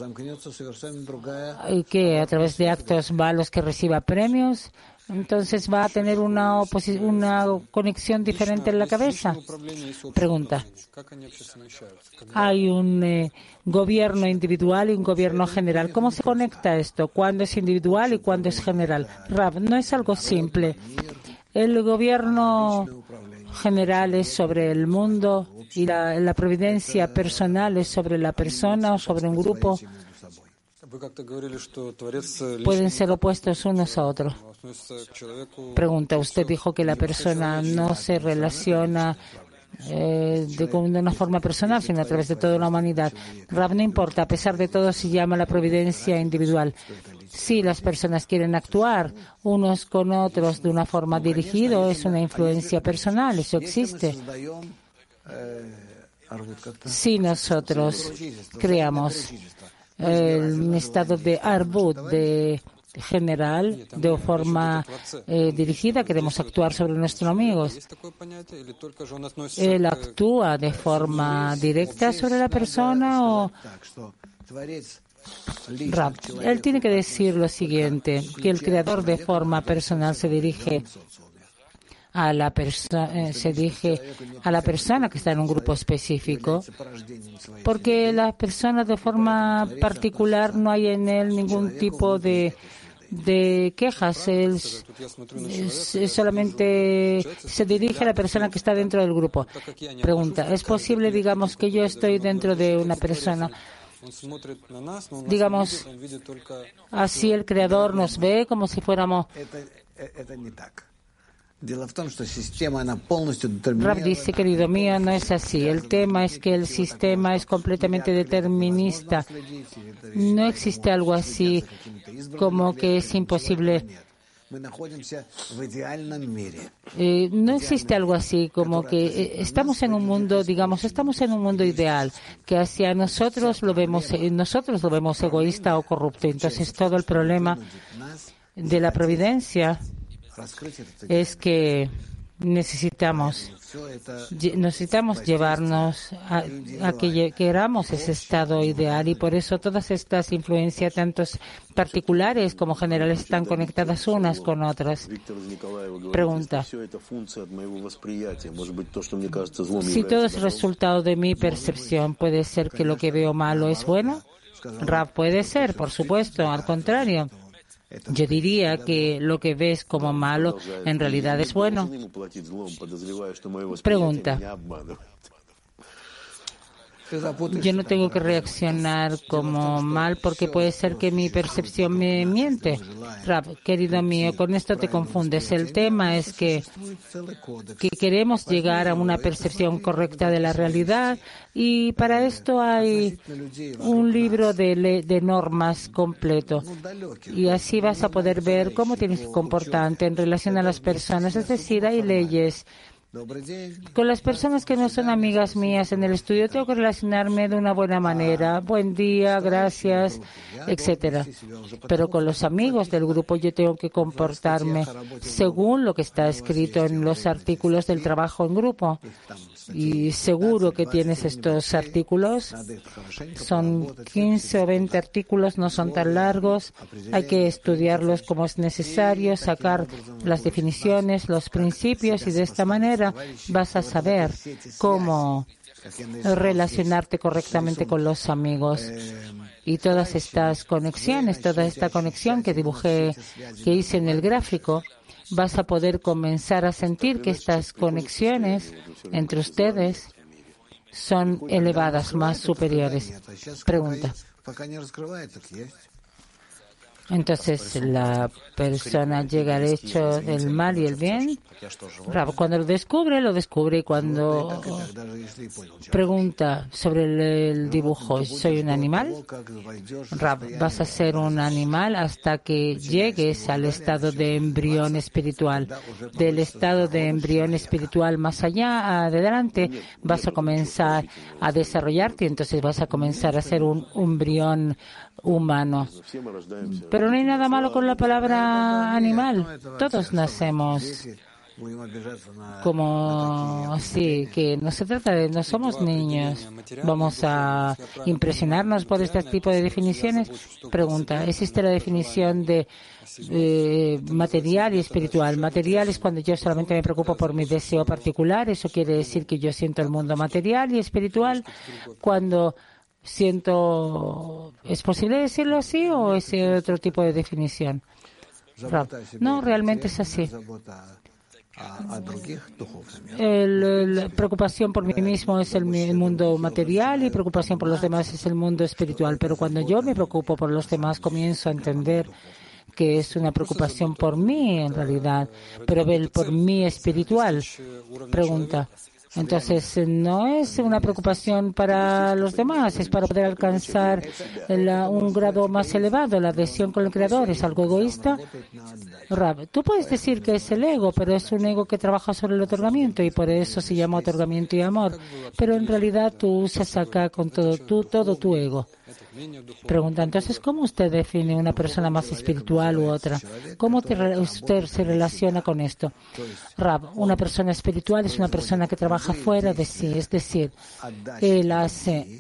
que a través de actos malos que reciba premios, entonces va a tener una, una conexión diferente en la cabeza. Pregunta. Hay un eh, gobierno individual y un gobierno general. ¿Cómo se conecta esto? ¿Cuándo es individual y cuándo es general? Rab, no es algo simple. El gobierno general es sobre el mundo y la, la providencia personal es sobre la persona o sobre un grupo. Pueden ser opuestos unos a otros. Pregunta, usted dijo que la persona no se relaciona eh, de, de una forma personal, sino a través de toda la humanidad. Rab, no importa, a pesar de todo se llama la providencia individual. Si las personas quieren actuar unos con otros de una forma dirigida, es una influencia personal, eso existe. Si nosotros creamos el estado de arbut, de general, de forma eh, dirigida, queremos actuar sobre nuestros amigos. ¿Él actúa de forma directa sobre la persona o...? Rab, él tiene que decir lo siguiente, que el creador de forma personal se dirige a la persona, eh, se dirige a la persona que está en un grupo específico, porque la persona de forma particular no hay en él ningún tipo de de quejas. Él es, es solamente se dirige a la persona que está dentro del grupo. Pregunta, ¿es posible, digamos, que yo estoy dentro de una persona? Digamos, así el Creador nos ve como si fuéramos... Rab dice, querido mío, no es así. El tema es que el sistema es completamente determinista. No existe algo así como que es imposible. Eh, no existe algo así como que eh, estamos en un mundo, digamos, estamos en un mundo ideal, que hacia nosotros lo vemos, eh, nosotros lo vemos egoísta o corrupto. Entonces todo el problema de la providencia es que necesitamos necesitamos llevarnos a, a que queramos ese estado ideal, y por eso todas estas influencias, tanto particulares como generales, están conectadas unas con otras. Pregunta: si todo es resultado de mi percepción, ¿puede ser que lo que veo malo es bueno? Rab, puede ser, por supuesto, al contrario. Yo diría que lo que ves como malo en realidad es bueno. Pregunta. Yo no tengo que reaccionar como mal porque puede ser que mi percepción me miente. Rab, querido mío, con esto te confundes. El tema es que, que queremos llegar a una percepción correcta de la realidad, y para esto hay un libro de, le, de normas completo. Y así vas a poder ver cómo tienes que comportarte en relación a las personas. Es decir, hay leyes. Con las personas que no son amigas mías en el estudio tengo que relacionarme de una buena manera. Buen día, gracias, etcétera. Pero con los amigos del grupo yo tengo que comportarme según lo que está escrito en los artículos del trabajo en grupo. Y seguro que tienes estos artículos. Son quince o veinte artículos, no son tan largos. Hay que estudiarlos como es necesario, sacar las definiciones, los principios, y de esta manera vas a saber cómo relacionarte correctamente con los amigos. Y todas estas conexiones, toda esta conexión que dibujé, que hice en el gráfico, vas a poder comenzar a sentir que estas conexiones entre ustedes son elevadas, más superiores. Pregunta. Entonces, la persona llega al hecho del mal y el bien. Rab, cuando lo descubre, lo descubre. Y cuando pregunta sobre el, el dibujo, ¿soy un animal? Rab, vas a ser un animal hasta que llegues al estado de embrión espiritual. Del estado de embrión espiritual más allá, adelante, vas a comenzar a desarrollarte. Entonces vas a comenzar a ser un embrión humano. Pero no hay nada malo con la palabra animal. Todos nacemos como así, que no se trata de, no somos niños. Vamos a impresionarnos por este tipo de definiciones. Pregunta, ¿existe la definición de eh, material y espiritual? Material es cuando yo solamente me preocupo por mi deseo particular. Eso quiere decir que yo siento el mundo material, y espiritual cuando siento, ¿es posible decirlo así o es otro tipo de definición? No, realmente es así. El, la preocupación por mí mismo es el, el mundo material y preocupación por los demás es el mundo espiritual. Pero cuando yo me preocupo por los demás, comienzo a entender que es una preocupación por mí en realidad, pero el por mí espiritual. Pregunta. Entonces, no es una preocupación para los demás, es para poder alcanzar la, un grado más elevado, la adhesión con el Creador. ¿Es algo egoísta? Rab, tú puedes decir que es el ego, pero es un ego que trabaja sobre el otorgamiento y por eso se llama otorgamiento y amor. Pero en realidad tú usas acá con todo tu, todo tu ego. Pregunta, entonces, ¿cómo usted define una persona más espiritual u otra? ¿Cómo te, usted se relaciona con esto? Rab, una persona espiritual es una persona que trabaja fuera de sí, es decir, él hace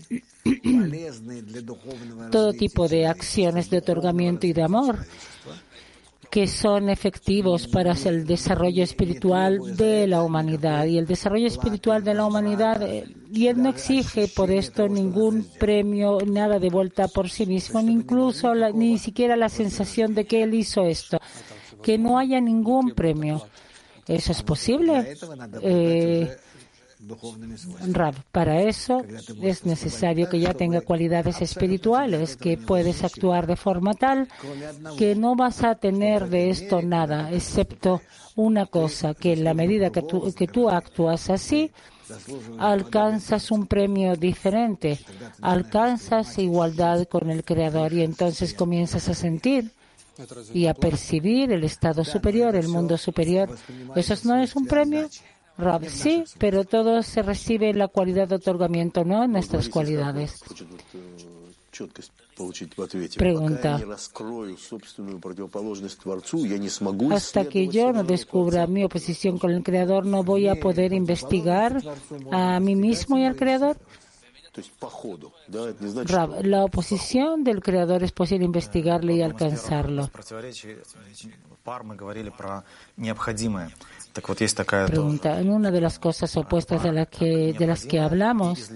todo tipo de acciones de otorgamiento y de amor que son efectivos para el desarrollo espiritual de la humanidad. Y el desarrollo espiritual de la humanidad, eh, y él no exige por esto ningún premio, nada de vuelta por sí mismo, ni incluso la, ni siquiera la sensación de que él hizo esto, que no haya ningún premio. ¿Eso es posible? Eh, Rab, para eso es necesario que ya tenga cualidades espirituales, que puedes actuar de forma tal que no vas a tener de esto nada, excepto una cosa, que en la medida que tú, que tú actúas así, alcanzas un premio diferente, alcanzas igualdad con el Creador y entonces comienzas a sentir y a percibir el estado superior, el mundo superior. ¿Eso no es un premio? Rab, sí, pero todo se recibe en la cualidad de otorgamiento, no en nuestras cualidades. Pregunta. Hasta que yo no descubra mi oposición con el Creador, ¿no voy a poder investigar a mí mismo y al Creador? Rab, la oposición del Creador es posible investigarle y alcanzarlo. Pregunta, en una de las cosas opuestas de, la que, de las que hablamos,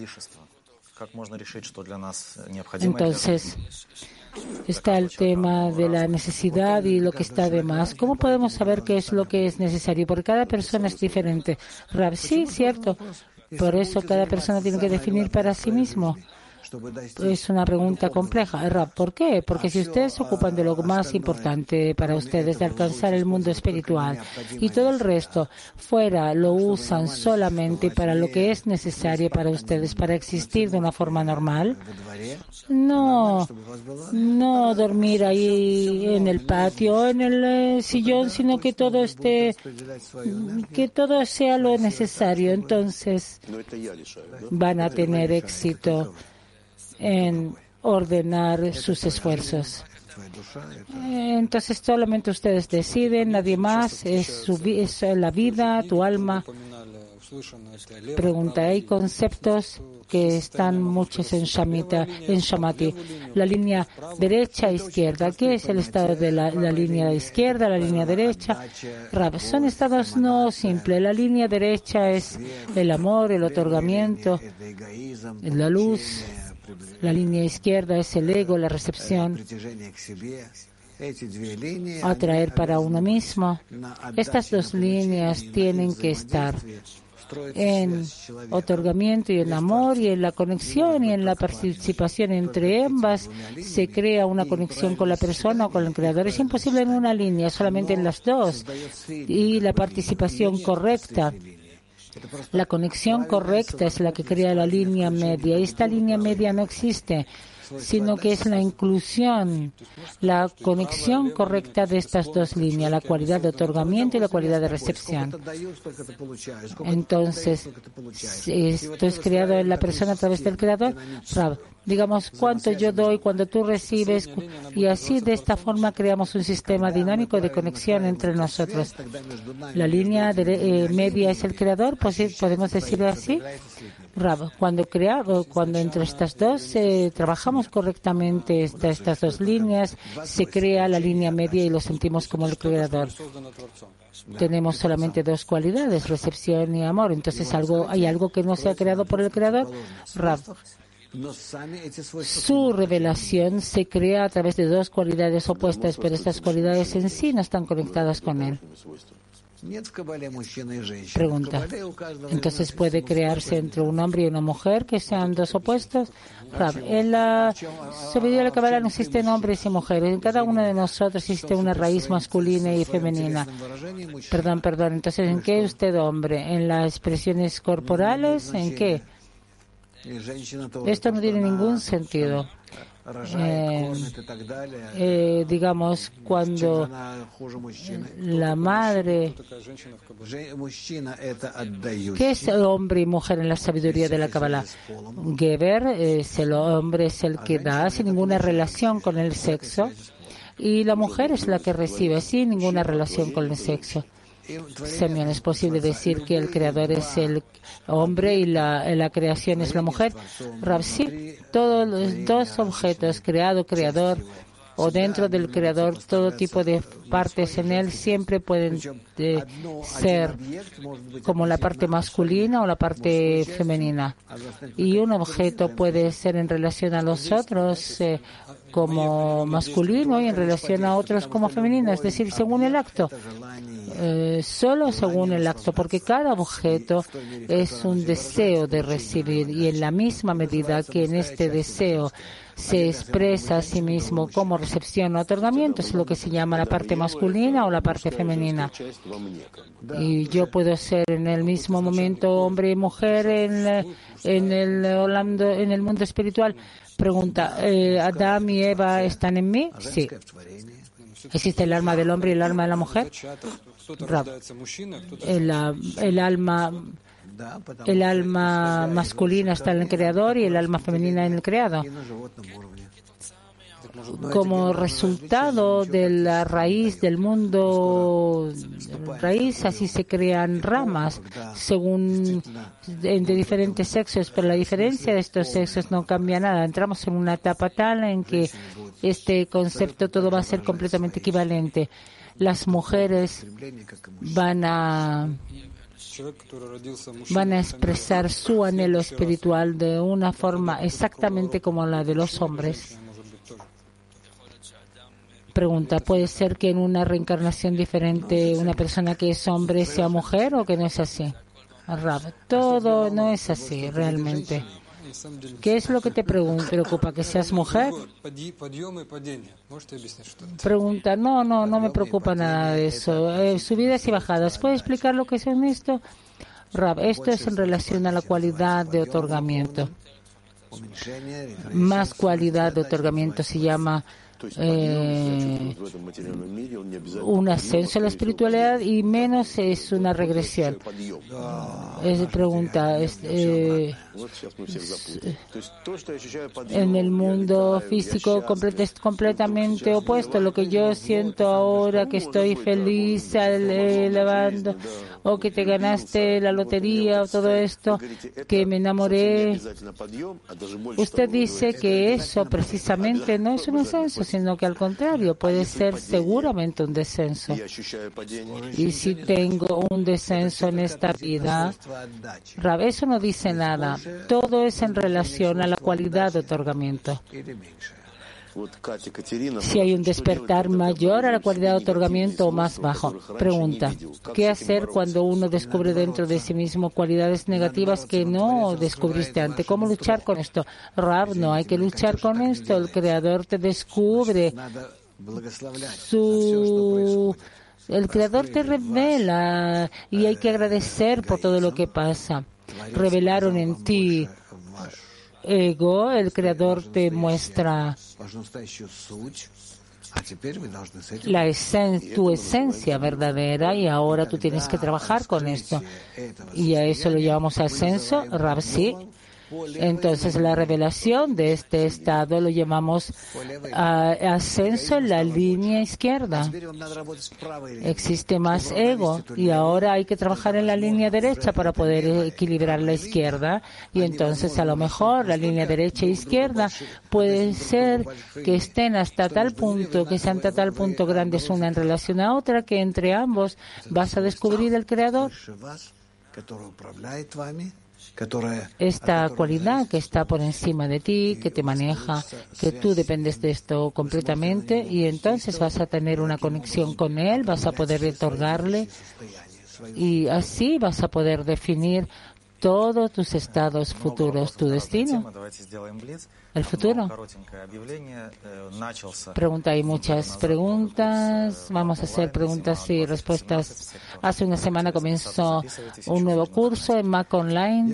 entonces está el tema de la necesidad y lo que está de más. ¿Cómo podemos saber qué es lo que es necesario? Porque cada persona es diferente. Rab, sí, cierto. Por eso cada persona tiene que definir para sí mismo. Es una pregunta compleja. Rab, ¿por qué? Porque si ustedes se ocupan de lo más importante para ustedes, de alcanzar el mundo espiritual, y todo el resto fuera lo usan solamente para lo que es necesario para ustedes, para existir de una forma normal, no, no dormir ahí en el patio o en el eh, sillón, sino que todo esté, que todo sea lo necesario, entonces van a tener éxito en ordenar sus esfuerzos. Entonces solamente ustedes deciden, nadie más, es, su, es la vida, tu alma. Pregunta, hay conceptos que están muchos en Shamita, en Shamati. La línea derecha e izquierda. ¿Qué es el estado de la, la línea izquierda, la línea derecha? Rab, son estados no simples. La línea derecha es el amor, el otorgamiento, la luz, La línea izquierda es el ego, la recepción, atraer para uno mismo. Estas dos líneas tienen que estar en otorgamiento y en amor y en la conexión y en la participación entre ambas. Se crea una conexión con la persona o con el creador. Es imposible en una línea, solamente en las dos. Y la participación correcta, la conexión correcta es la que crea la línea media. Esta línea media no existe, sino que es la inclusión, la conexión correcta de estas dos líneas, la cualidad de otorgamiento y la cualidad de recepción. Entonces, esto es creado en la persona a través del creador. Digamos, cuánto yo doy, cuando tú recibes, y así de esta forma creamos un sistema dinámico de conexión entre nosotros. La línea de, eh, media es el creador, pues podemos decirlo así. Rab, cuando crea, cuando entre estas dos eh, trabajamos correctamente esta, estas dos líneas, se crea la línea media y lo sentimos como el creador. Tenemos solamente dos cualidades, recepción y amor. Entonces, algo, ¿hay algo que no se ha creado por el creador? Rab, su revelación se crea a través de dos cualidades opuestas, pero estas cualidades en sí no están conectadas con él. Pregunta. Entonces, ¿puede crearse entre un hombre y una mujer que sean dos opuestos? Rab, en la sabiduría de la Kabbalah no existen hombres y mujeres. En cada uno de nosotros existe una raíz masculina y femenina. Perdón, perdón. Entonces, ¿en qué es usted hombre? ¿En las expresiones corporales? ¿En qué? Esto no tiene ningún sentido. Eh, eh, digamos, cuando la madre, ¿qué es el hombre y mujer en la sabiduría de la Kabbalah? Geber es el hombre, es el que da sin ninguna relación con el sexo, y la mujer es la que recibe sin ninguna relación con el sexo. Semyon, ¿es posible decir que el creador es el hombre y la, la creación es la mujer? Rav, sí, todos los dos objetos, creado, creador, o dentro del creador, todo tipo de partes en él siempre pueden eh, ser como la parte masculina o la parte femenina. Y un objeto puede ser en relación a los otros eh, como masculino y en relación a otros como femenino, es decir, según el acto. Eh, solo según el acto, porque cada objeto es un deseo de recibir, y en la misma medida que en este deseo se expresa a sí mismo como recepción o otorgamiento, es lo que se llama la parte masculina o la parte femenina. Y yo puedo ser en el mismo momento hombre y mujer en, en, el, en el mundo espiritual. Pregunta, eh, ¿Adán y Eva están en mí? Sí. ¿Existe el alma del hombre y el alma de la mujer? El, el alma el alma masculina está en el creador y el alma femenina en el creado. Como resultado de la raíz del mundo raíz, así se crean ramas según de, de diferentes sexos, pero la diferencia de estos sexos no cambia nada. Entramos en una etapa tal en que este concepto todo va a ser completamente equivalente. Las mujeres van a van a expresar su anhelo espiritual de una forma exactamente como la de los hombres. Pregunta, ¿puede ser que en una reencarnación diferente una persona que es hombre sea mujer o que no es así? Rab, todo no es así realmente. ¿Qué es lo que te preocupa? ¿Que seas mujer? Pregunta, no, no, no me preocupa nada de eso. Eh, subidas y bajadas. ¿Puede explicar lo que es esto? Rab, esto es en relación a la cualidad de otorgamiento. Más cualidad de otorgamiento se llama Eh, un ascenso a la espiritualidad y menos es una regresión. Es pregunta, es, eh, en el mundo físico es completamente opuesto. Lo que yo siento ahora, que estoy feliz elevando, o que te ganaste la lotería, o todo esto, que me enamoré. Usted dice que eso precisamente no es un ascenso, sino que al contrario, puede ser seguramente un descenso. Y si tengo un descenso en esta vida, Rab, eso no dice nada. Todo es en relación a la cualidad de otorgamiento. Si hay un despertar mayor a la cualidad de otorgamiento o más bajo. Pregunta, ¿qué hacer cuando uno descubre dentro de sí mismo cualidades negativas que no descubriste antes? ¿Cómo luchar con esto? Rab, no hay que luchar con esto. El Creador te descubre. Su... El Creador te revela y hay que agradecer por todo lo que pasa. Revelaron en ti ego, el Creador te muestra la esen tu esencia verdadera y ahora tú tienes que trabajar con esto. Y a eso lo llamamos ascenso, Rab, sí. Entonces la revelación de este estado lo llamamos uh, ascenso en la línea izquierda. Existe más ego y ahora hay que trabajar en la línea derecha para poder equilibrar la izquierda, y entonces a lo mejor la línea derecha e izquierda puede ser que estén hasta tal punto, que sean hasta tal punto grandes una en relación a otra, que entre ambos vas a descubrir el Creador. Esta cualidad que está por encima de ti, que te maneja, que tú dependes de esto completamente, y entonces vas a tener una conexión con Él, vas a poder otorgarle, y así vas a poder definir todos tus estados futuros, tu destino, el futuro. Pregunta, hay muchas preguntas. Vamos a hacer preguntas y respuestas. Hace una semana comenzó un nuevo curso en Mac Online,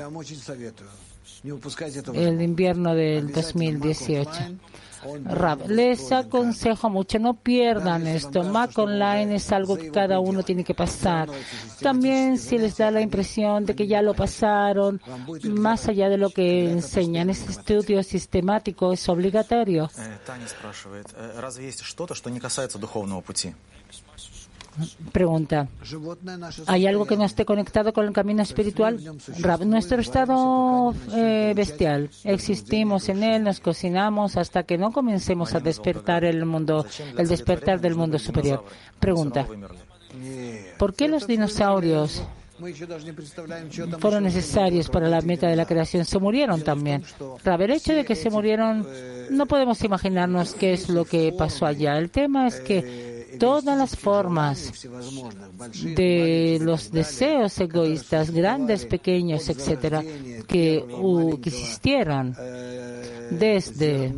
el invierno del dos mil dieciocho. Rab, les aconsejo mucho, no pierdan esto. Mac Online es algo que cada uno tiene que pasar. También si les da la impresión de que ya lo pasaron, más allá de lo que enseñan, este estudio sistemático es obligatorio. Pregunta, ¿hay algo que no esté conectado con el camino espiritual? Rab, nuestro estado eh, bestial, existimos en él, nos cocinamos hasta que no comencemos a despertar el mundo, el despertar del mundo superior. Pregunta, ¿por qué los dinosaurios fueron necesarios para la meta de la creación? Se murieron también. Rab, el hecho de que se murieron, no podemos imaginarnos qué es lo que pasó allá. El tema es que todas las formas de los deseos egoístas, grandes, pequeños, etcétera, que, uh, que existieron desde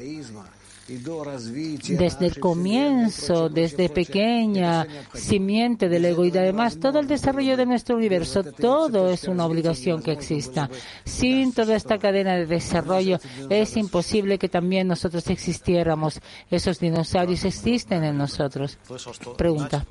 desde el comienzo, desde pequeña simiente del ego, y además todo el desarrollo de nuestro universo, todo es una obligación que exista. Sin toda esta cadena de desarrollo es imposible que también nosotros existiéramos. Esos dinosaurios existen en nosotros. Pregunta,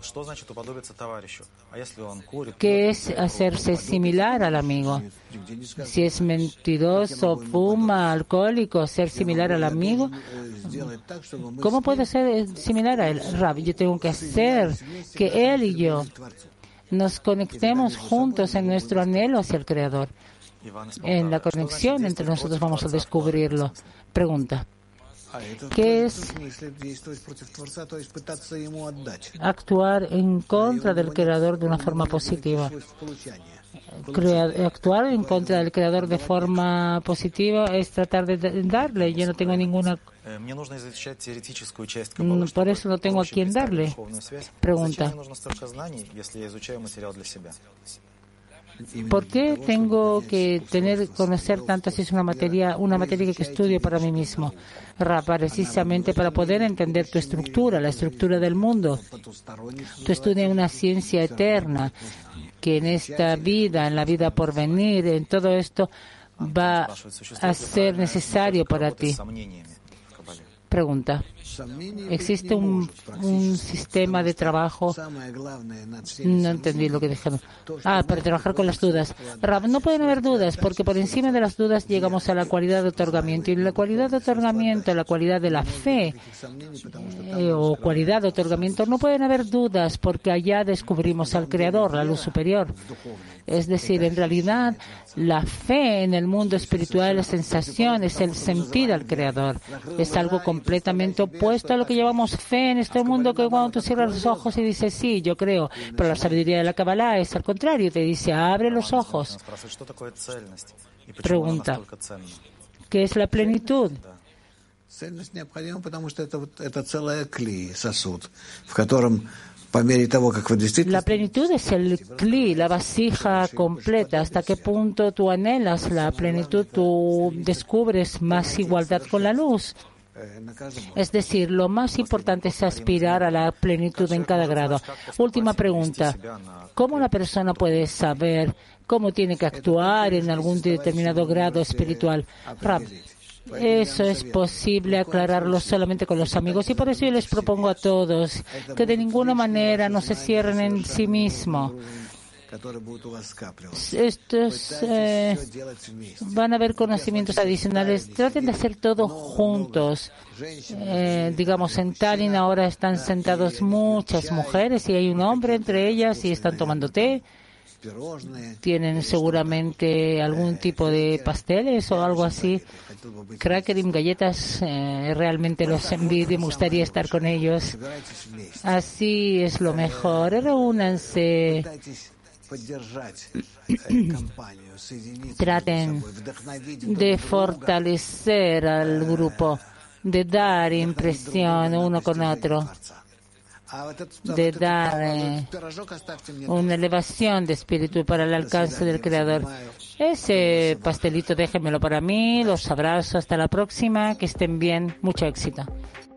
¿qué es hacerse similar al amigo? Si es mentiroso, fuma, alcohólico, ser similar al amigo, ¿cómo puedo ser similar a él? Rab, yo tengo que hacer que él y yo nos conectemos juntos en nuestro anhelo hacia el Creador. En la conexión entre nosotros vamos a descubrirlo. Pregunta, ¿qué es actuar en contra del Creador de una forma positiva? Crea- actuar en contra del Creador de forma positiva es tratar de darle. Yo no tengo ninguna... Por eso no tengo a quién darle. Pregunta, ¿por qué tengo que tener, conocer tanto si es una materia, una materia que estudio para mí mismo? Rab, precisamente para poder entender tu estructura, la estructura del mundo. Tú estudias una ciencia eterna que en esta vida, en la vida por venir, en todo esto va a ser necesario para ti. Pregunta, ¿existe un, un sistema de trabajo? No entendí lo que dijeron. Ah, para trabajar con las dudas. Rab, no pueden haber dudas, porque por encima de las dudas llegamos a la cualidad de otorgamiento. Y la cualidad de otorgamiento, la cualidad de la fe, eh, o cualidad de otorgamiento, no pueden haber dudas, porque allá descubrimos al Creador, la luz superior. Es decir, en realidad, la fe en el mundo espiritual, la sensación, es el sentir al Creador. Es algo completamente opuesto opuesto a lo que llamamos fe en este mundo, que cuando tú cierras los ojos y dices, sí, yo creo, pero la sabiduría de la Kabbalah es al contrario, te dice, abre los ojos. Pregunta, ¿qué es la plenitud? La plenitud es el kli, la vasija completa. ¿Hasta qué punto tú anhelas la plenitud? Tú descubres más igualdad con la luz. Es decir, lo más importante es aspirar a la plenitud en cada grado. Última pregunta. ¿Cómo una persona puede saber cómo tiene que actuar en algún determinado grado espiritual? Rab, eso es posible aclararlo solamente con los amigos, y por eso yo les propongo a todos que de ninguna manera no se cierren en sí mismos. Estos eh, van a haber conocimientos adicionales. Traten de hacer todo juntos. Eh, digamos, en Tallinn ahora están sentados muchas mujeres y hay un hombre entre ellas y están tomando té. Tienen seguramente algún tipo de pasteles o algo así. Crackering, galletas, eh, realmente los envidio, me gustaría estar con ellos. Así es lo mejor. Reúnanse. Traten de fortalecer al grupo, de dar impresión uno con otro, de dar eh, una elevación de espíritu para el alcance del Creador. Ese pastelito déjenmelo para mí, los abrazo, hasta la próxima, que estén bien, mucho éxito.